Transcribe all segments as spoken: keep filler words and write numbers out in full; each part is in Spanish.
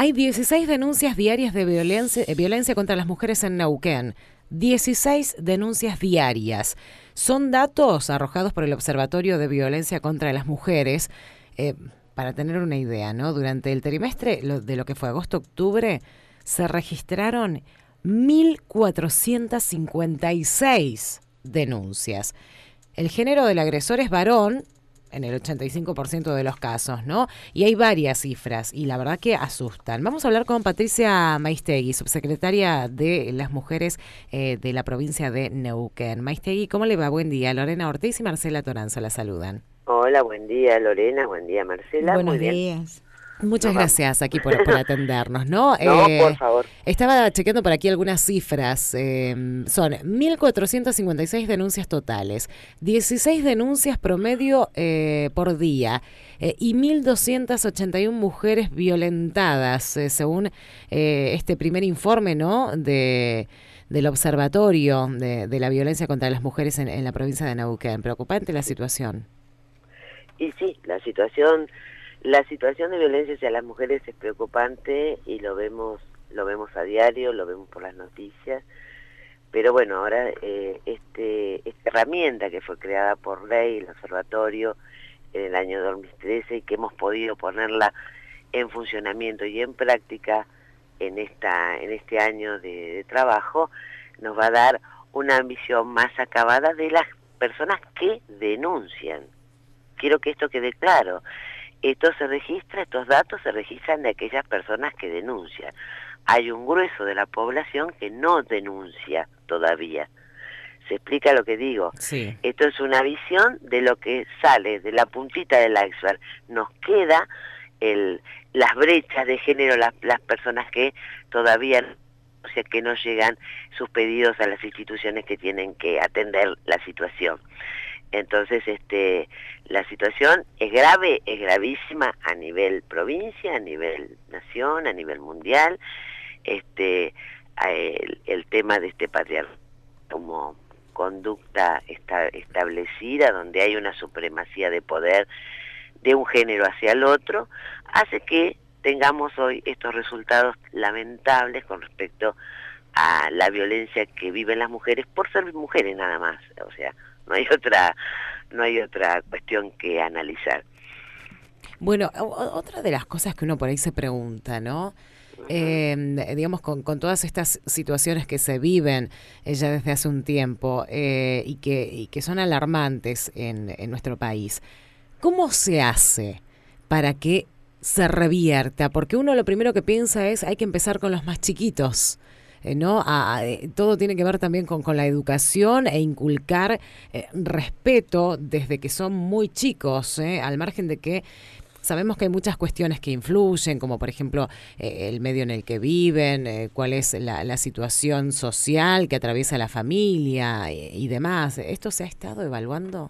Hay dieciséis denuncias diarias de violencia, eh, violencia contra las mujeres en Neuquén. dieciséis denuncias diarias. Son datos arrojados por el Observatorio de Violencia contra las Mujeres. Eh, para tener una idea, ¿no? Durante el trimestre lo, de lo que fue agosto-octubre, se registraron mil cuatrocientas cincuenta y seis denuncias. El género del agresor es varón, en el ochenta y cinco por ciento de los casos, ¿no? Y hay varias cifras, y la verdad que asustan. Vamos a hablar con Patricia Maistegui, subsecretaria de las Mujeres eh, de la provincia de Neuquén. Maistegui, ¿cómo le va? Buen día. Lorena Ortiz y Marcela Toranzo la saludan. Hola, buen día Lorena, buen día Marcela. Buenos Muy bien. días. Muchas Nos gracias aquí por, por atendernos, ¿no? No, Eh, por favor. Estaba chequeando por aquí algunas cifras. Eh, son mil cuatrocientas cincuenta y seis denuncias totales, dieciséis denuncias promedio eh, por día eh, y mil doscientas ochenta y una mujeres violentadas, eh, según eh, este primer informe, ¿no? De, del Observatorio de, de la Violencia contra las Mujeres en, en la provincia de Neuquén. Preocupante la situación. Y sí, la situación... La situación de violencia hacia las mujeres es preocupante y lo vemos lo vemos a diario, lo vemos por las noticias, pero bueno, ahora eh, este esta herramienta que fue creada por ley, el observatorio, en el año dos mil trece y que hemos podido ponerla en funcionamiento y en práctica en esta en este año de, de trabajo, nos va a dar una visión más acabada de las personas que denuncian. Quiero que esto quede claro. Esto se registra, estos datos se registran de aquellas personas que denuncian. Hay un grueso de la población que no denuncia todavía. ¿Se explica lo que digo? Sí. Esto es una visión de lo que sale de la puntita del iceberg. Nos queda el, las brechas de género, las, las personas que todavía, o sea, que no llegan sus pedidos a las instituciones que tienen que atender la situación. Entonces, este, la situación es grave, es gravísima a nivel provincia, a nivel nación, a nivel mundial. Este, el, el tema de este patriarcado como conducta esta, establecida, donde hay una supremacía de poder de un género hacia el otro, hace que tengamos hoy estos resultados lamentables con respecto a la violencia que viven las mujeres por ser mujeres nada más, o sea, no hay otra no hay otra cuestión que analizar. Bueno, otra de las cosas que uno por ahí se pregunta, ¿no? Uh-huh. Eh, digamos, con, con todas estas situaciones que se viven eh, ya desde hace un tiempo eh, y, que, y que son alarmantes en, en nuestro país, ¿cómo se hace para que se revierta? Porque uno lo primero que piensa es hay que empezar con los más chiquitos. Eh, ¿no? A, a, todo tiene que ver también con, con la educación e inculcar eh, respeto desde que son muy chicos, ¿eh? Al margen de que sabemos que hay muchas cuestiones que influyen, como por ejemplo eh, el medio en el que viven, eh, cuál es la, la situación social que atraviesa la familia y, y demás. ¿Esto se ha estado evaluando?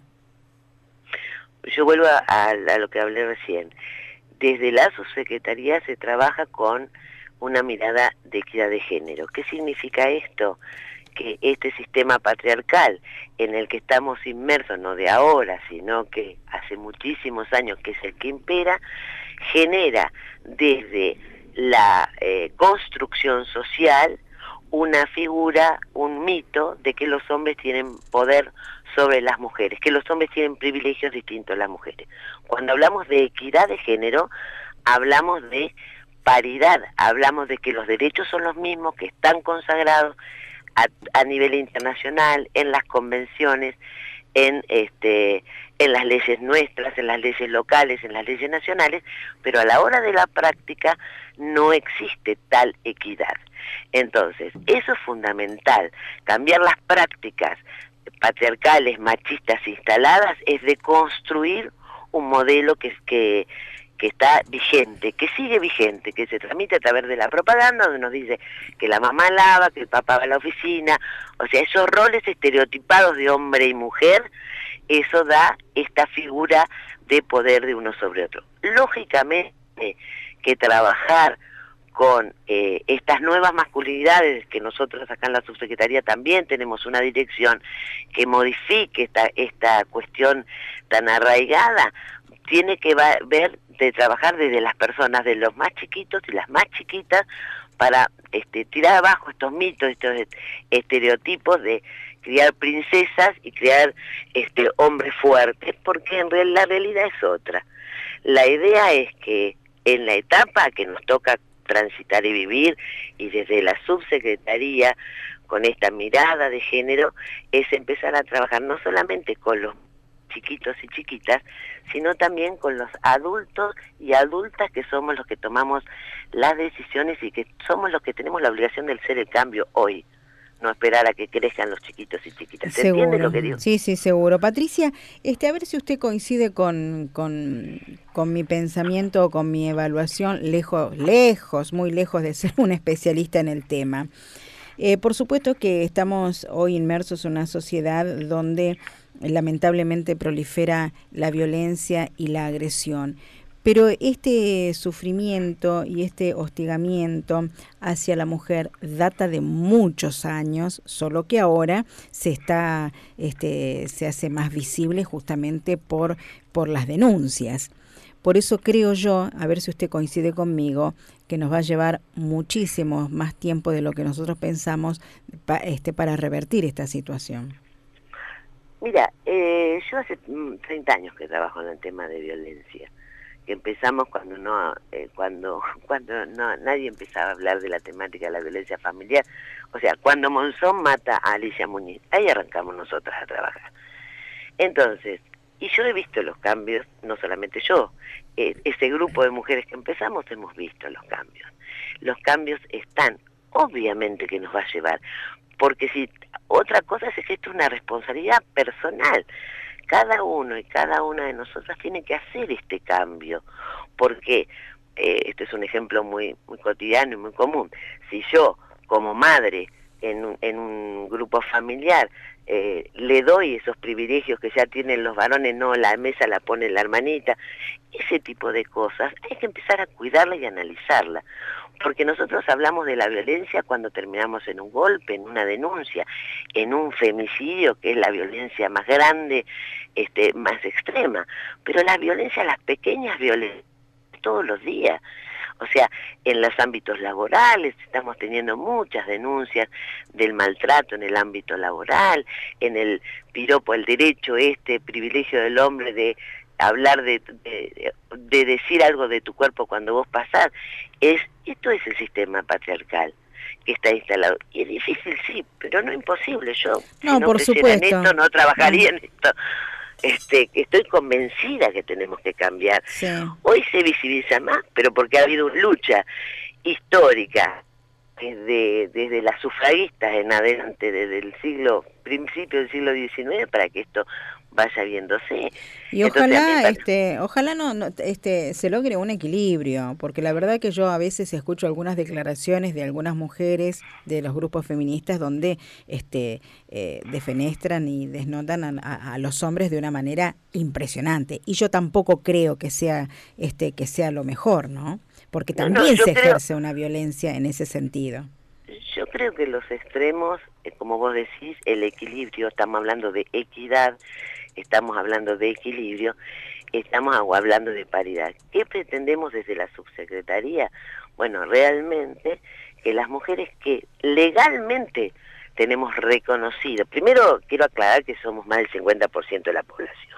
Yo vuelvo a, a, a lo que hablé recién. Desde la subsecretaría se trabaja con una mirada de equidad de género. ¿Qué significa esto? Que este sistema patriarcal en el que estamos inmersos, no de ahora, sino que hace muchísimos años que es el que impera, genera desde la eh, construcción social una figura, un mito de que los hombres tienen poder sobre las mujeres, que los hombres tienen privilegios distintos a las mujeres. Cuando hablamos de equidad de género, hablamos de paridad, hablamos de que los derechos son los mismos, que están consagrados a, a nivel internacional, en las convenciones, en este en las leyes nuestras, en las leyes locales, en las leyes nacionales, pero a la hora de la práctica no existe tal equidad. Entonces, eso es fundamental, cambiar las prácticas patriarcales, machistas instaladas, es de construir un modelo que, que que está vigente, que sigue vigente, que se transmite a través de la propaganda, donde nos dice que la mamá lava, que el papá va a la oficina, o sea, esos roles estereotipados de hombre y mujer, eso da esta figura de poder de uno sobre otro. Lógicamente que trabajar con eh, estas nuevas masculinidades, que nosotros acá en la subsecretaría también tenemos una dirección que modifique esta, esta cuestión tan arraigada, tiene que ver de trabajar desde las personas, de los más chiquitos y las más chiquitas, para este, tirar abajo estos mitos, estos estereotipos de criar princesas y criar este, hombres fuertes, porque en real, la realidad es otra. La idea es que en la etapa que nos toca transitar y vivir, y desde la subsecretaría, con esta mirada de género, es empezar a trabajar no solamente con los chiquitos y chiquitas, sino también con los adultos y adultas que somos los que tomamos las decisiones y que somos los que tenemos la obligación de ser el cambio hoy, no esperar a que crezcan los chiquitos y chiquitas. ¿Se Seguro. entiende lo que digo? Sí, sí, seguro. Patricia, este, a ver si usted coincide con, con, con mi pensamiento o con mi evaluación, lejos, lejos, muy lejos de ser una especialista en el tema. Eh, por supuesto que estamos hoy inmersos en una sociedad donde lamentablemente prolifera la violencia y la agresión. Pero este sufrimiento y este hostigamiento hacia la mujer data de muchos años, solo que ahora se está, este, se hace más visible justamente por, por las denuncias. Por eso creo yo, a ver si usted coincide conmigo, que nos va a llevar muchísimo más tiempo de lo que nosotros pensamos pa, este, para revertir esta situación. Mira, eh, yo hace treinta años que trabajo en el tema de violencia, que empezamos cuando no, eh, cuando, cuando no, nadie empezaba a hablar de la temática de la violencia familiar, o sea, cuando Monzón mata a Alicia Muñiz, ahí arrancamos nosotras a trabajar. Entonces, y yo he visto los cambios, no solamente yo, eh, ese grupo de mujeres que empezamos hemos visto los cambios. Los cambios están, obviamente que nos va a llevar, porque si otra cosa es que esto es una responsabilidad personal. Cada uno y cada una de nosotras tiene que hacer este cambio, porque eh, este es un ejemplo muy, muy cotidiano y muy común. Si yo, como madre, en un, en un grupo familiar, eh, le doy esos privilegios que ya tienen los varones, no, la mesa la pone la hermanita, ese tipo de cosas, hay que empezar a cuidarla y analizarla, porque nosotros hablamos de la violencia cuando terminamos en un golpe, en una denuncia, en un femicidio, que es la violencia más grande, este, más extrema, pero la violencia, las pequeñas violencias, todos los días. O sea, en los ámbitos laborales estamos teniendo muchas denuncias del maltrato en el ámbito laboral, en el piropo, el derecho, este privilegio del hombre de hablar de, de, de decir algo de tu cuerpo cuando vos pasás. Es, esto es el sistema patriarcal que está instalado. Y es difícil, sí, pero no imposible. Yo, no, si no por creciera en supuesto. esto, no trabajaría no. en esto. Este, estoy convencida que tenemos que cambiar. Sí. Hoy se visibiliza más, pero porque ha habido una lucha histórica desde, desde las sufragistas en adelante, desde el siglo, principio del siglo diecinueve, para que esto vaya viéndose. Y Entonces, ojalá, me... este, ojalá no, no, este, se logre un equilibrio, porque la verdad que yo a veces escucho algunas declaraciones de algunas mujeres de los grupos feministas donde, este, eh, defenestran y desnotan a, a, a los hombres de una manera impresionante. Y yo tampoco creo que sea, este, que sea lo mejor, ¿no? Porque también no, no, se creo... ejerce una violencia en ese sentido. Yo creo que los extremos, eh, como vos decís, el equilibrio, estamos hablando de equidad, estamos hablando de equilibrio, estamos hablando de paridad. ¿Qué pretendemos desde la subsecretaría? Bueno, realmente que las mujeres que legalmente tenemos reconocido, primero quiero aclarar que somos más del cincuenta por ciento de la población.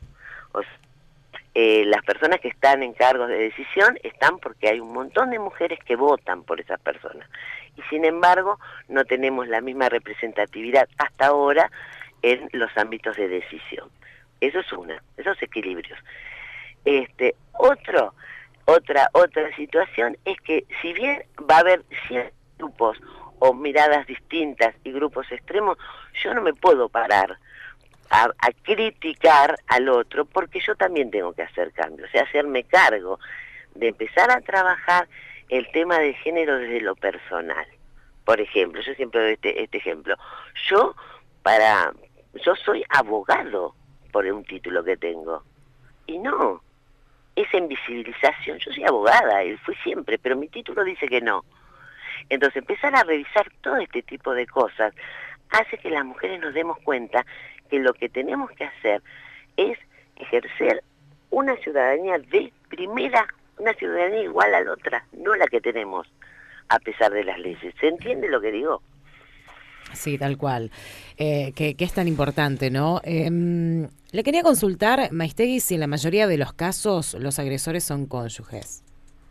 O sea, eh, las personas que están en cargos de decisión están porque hay un montón de mujeres que votan por esas personas. Y sin embargo, no tenemos la misma representatividad hasta ahora en los ámbitos de decisión. Eso es una, esos equilibrios. Este, otro, otra, otra situación es que si bien va a haber cien grupos o miradas distintas y grupos extremos, yo no me puedo parar a, a criticar al otro, porque yo también tengo que hacer cambios, o sea, hacerme cargo de empezar a trabajar el tema del género desde lo personal. Por ejemplo, yo siempre doy este, este ejemplo. Yo, para, yo soy abogado por un título que tengo. Y no, esa invisibilización, yo soy abogada, y fui siempre, pero mi título dice que no. Entonces, empezar a revisar todo este tipo de cosas hace que las mujeres nos demos cuenta que lo que tenemos que hacer es ejercer una ciudadanía de primera, una ciudadanía igual a la otra, no la que tenemos a pesar de las leyes. ¿Se entiende lo que digo? Sí, tal cual. Eh, que, que es tan importante, ¿no? Eh, le quería consultar, Maistegui, si en la mayoría de los casos los agresores son cónyuges.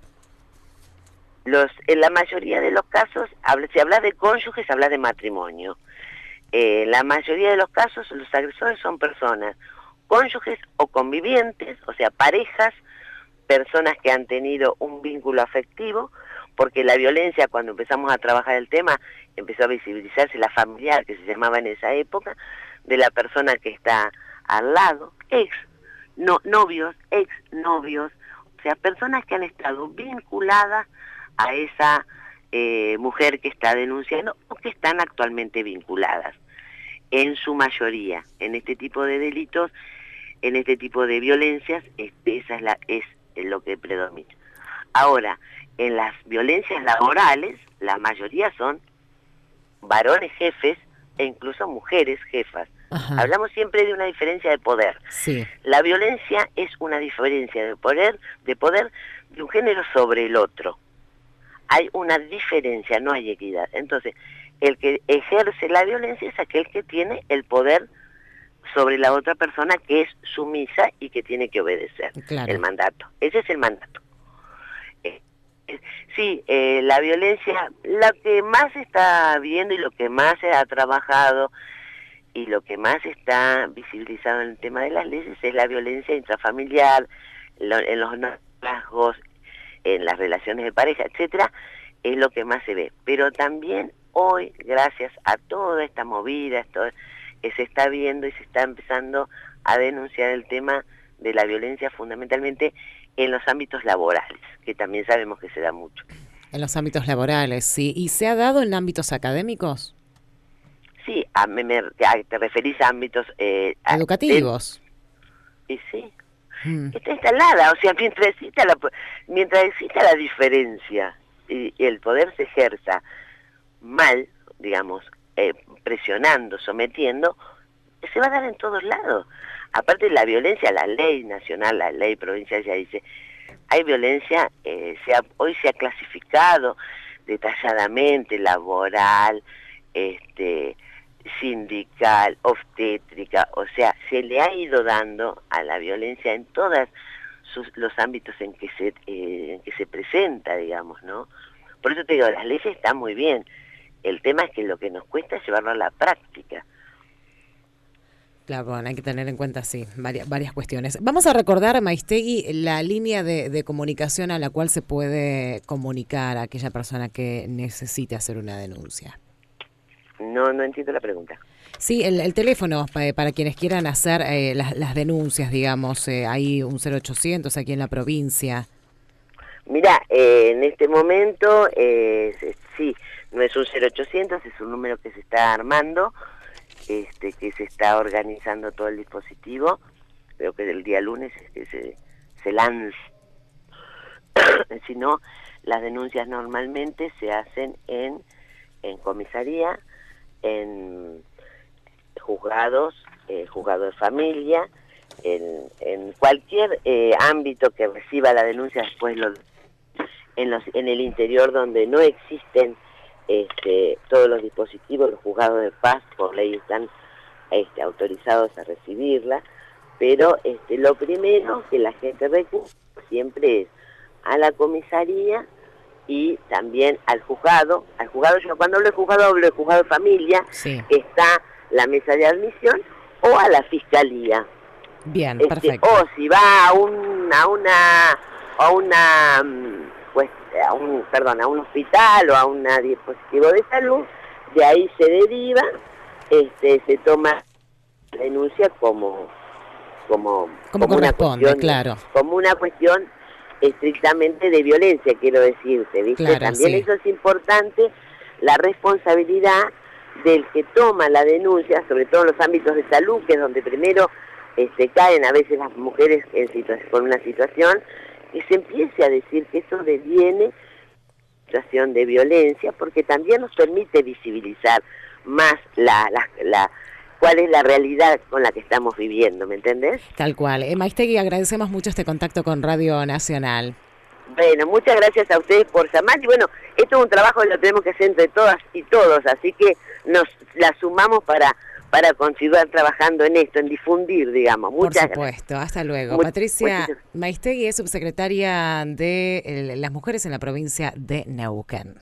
Los, en la mayoría de los casos, si hablas de cónyuges, hablas de matrimonio. Eh, en la mayoría de los casos, los agresores son personas, cónyuges o convivientes, o sea, parejas, personas que han tenido un vínculo afectivo, porque la violencia, cuando empezamos a trabajar el tema, empezó a visibilizarse la familiar, que se llamaba en esa época, de la persona que está al lado, ex, no, novios, ex novios, o sea, personas que han estado vinculadas a esa eh, mujer que está denunciando o que están actualmente vinculadas, en su mayoría, en este tipo de delitos, en este tipo de violencias, este, esa es, la, es lo que predomina. Ahora, en las violencias laborales, la mayoría son varones jefes e incluso mujeres jefas. Ajá. Hablamos siempre de una diferencia de poder. Sí. La violencia es una diferencia de poder, de poder de un género sobre el otro. Hay una diferencia, no hay equidad. Entonces, el que ejerce la violencia es aquel que tiene el poder sobre la otra persona, que es sumisa y que tiene que obedecer. Claro. El mandato. Ese es el mandato. Eh, eh, sí, eh, la violencia, lo que más se está viendo y lo que más se ha trabajado y lo que más está visibilizado en el tema de las leyes es la violencia intrafamiliar, lo, en los rasgos, en las relaciones de pareja, etcétera, es lo que más se ve. Pero también hoy, gracias a toda esta movida, esto que se está viendo y se está empezando a denunciar el tema de la violencia fundamentalmente en los ámbitos laborales, que también sabemos que se da mucho. En los ámbitos laborales, sí. ¿Y se ha dado en ámbitos académicos? Sí, a, me, me, a, te referís a ámbitos... Eh, educativos. A, y sí. Mm. Está instalada, o sea, mientras exista la, mientras exista la diferencia y, y el poder se ejerza mal, digamos, eh, presionando, sometiendo, se va a dar en todos lados. Aparte de la violencia, la ley nacional, la ley provincial ya dice, hay violencia, eh, se ha, hoy se ha clasificado detalladamente, laboral, este, sindical, obstétrica, o sea, se le ha ido dando a la violencia en todos los ámbitos en que se eh, en que se presenta, digamos, ¿no? Por eso te digo, las leyes están muy bien. El tema es que lo que nos cuesta es llevarlo a la práctica. Claro, bueno, hay que tener en cuenta, sí, varias, varias cuestiones. Vamos a recordar, Maistegui, la línea de, de comunicación a la cual se puede comunicar a aquella persona que necesite hacer una denuncia. No, no entiendo la pregunta. Sí, el, el teléfono para, para quienes quieran hacer eh, las, las denuncias, digamos, eh, hay un cero ochocientos aquí en la provincia. Mira, eh, en este momento, eh, sí, no es un cero ochocientos, es un número que se está armando, este, que se está organizando todo el dispositivo, creo que el día lunes es que se, se lanza. Si no, las denuncias normalmente se hacen en, en comisaría, en juzgados, eh, juzgado de familia, en, en cualquier eh, ámbito que reciba la denuncia, después lo, en, los, en el interior donde no existen este, todos los dispositivos, los juzgados de paz por ley están este, autorizados a recibirla, pero este, lo primero que la gente recurre siempre es a la comisaría y también al juzgado, al juzgado, yo cuando hablo de juzgado hablo de juzgado de familia, sí. Está la mesa de admisión, o a la fiscalía. Bien, este, perfecto. O si va a un, a una, a una, pues, a un, perdón, a un hospital o a un dispositivo de salud, de ahí se deriva, este, se toma la denuncia como, como, como, como una cuestión, claro, como una cuestión estrictamente de violencia, quiero decirte, ¿viste? Claro, También sí. eso es importante, la responsabilidad del que toma la denuncia, sobre todo en los ámbitos de salud, que es donde primero este, caen a veces las mujeres en situación, con una situación, que se empiece a decir que eso deviene situación de violencia, porque también nos permite visibilizar más la, la, la cuál es la realidad con la que estamos viviendo, ¿me entendés? Tal cual. Eh, Maistegui, agradecemos mucho este contacto con Radio Nacional. Bueno, muchas gracias a ustedes por llamar, y bueno, esto es un trabajo que lo tenemos que hacer entre todas y todos, así que nos la sumamos para para continuar trabajando en esto, en difundir, digamos. Muchas Por supuesto, gracias. hasta luego. Muy, Patricia muchísimas... Maistegui es subsecretaria de eh, las mujeres en la provincia de Neuquén.